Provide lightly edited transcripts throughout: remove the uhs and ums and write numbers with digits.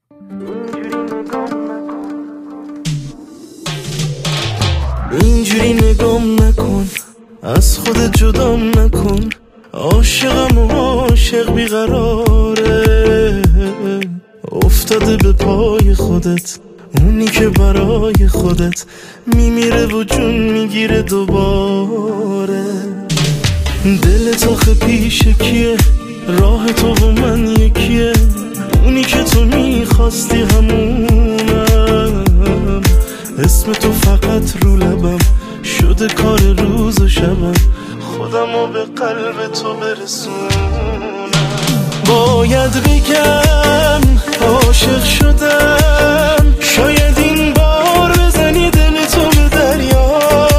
اینجوری نگام نکن، از خودت جدام نکن. عاشقم و عاشق بیقراره، افتاده به پای خودت، اونی که برای خودت میمیره و جون میگیره دوباره. دلت آخه پیش کیه؟ راه تو و من یکیه، اونی که تو میخواستی همونم. اسم تو فقط رو لبم شده کار روز و شبم، خودمو به قلب تو برسونم. باید بگم عاشق شدم، شاید این بار بزنی دل تو به دریا.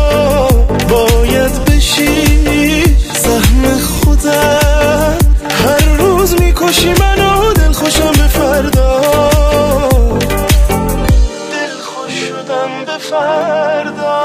باید بشی سهم خودم، هر روز میکشی منو دل خوشم به فردا. دل خوش شدم به فردا.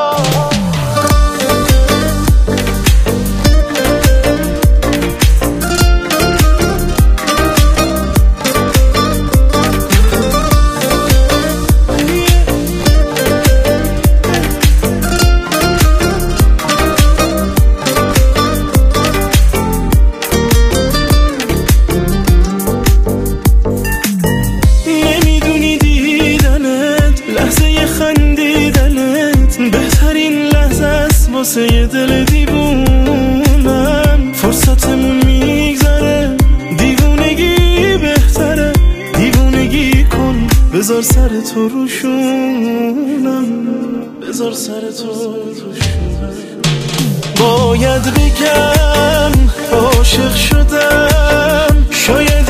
بهترین لحظه است واسه یه دل دیوونم. فرصتمون میگذره، دیوونگی بهتره. دیوونگی کن، بذار سر تو روشونم، بذار سر تو روشونم. باید بگم عاشق شدم، شاید